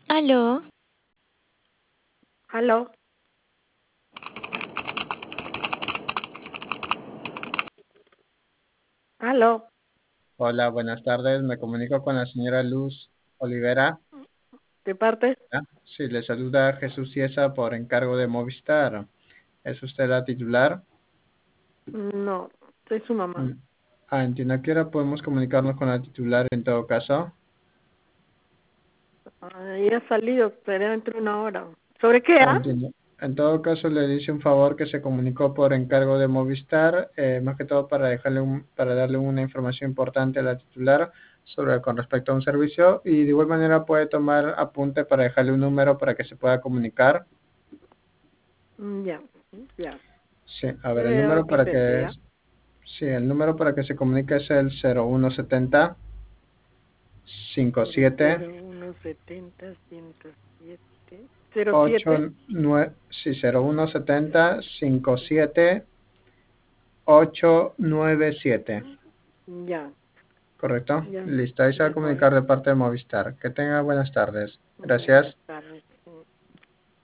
Aló, Aló, aló, Hola, buenas tardes. Me comunico con la señora Luz Olivera. ¿de parte? ¿Ya? Sí, le saluda Jesús Ciesa por encargo de Movistar. ¿Es usted la titular? No, soy su mamá. Mm. Entiendo. ¿A qué hora podemos comunicarnos con la titular en todo caso? Ella ha salido, pero dentro de una hora. ¿Sobre qué, Entiendo. En todo caso, le dice un favor que se comunicó por encargo de Movistar, más que todo para para darle una información importante a la titular con respecto a un servicio y de igual manera puede tomar apunte para dejarle un número para que se pueda comunicar. Ya, ya. Sí, a ver, Yo le doy que intente, ¿ya? sí, el número para que se comunique es el 0170 Cero 57 cero uno 107 07. 89, sí, 0170 57 897. Ya, ¿Correcto? ya, Listo, ahí se va a ya, joven. comunicar de parte de Movistar. Que tenga buenas tardes. Ya, Gracias. buenas tardes.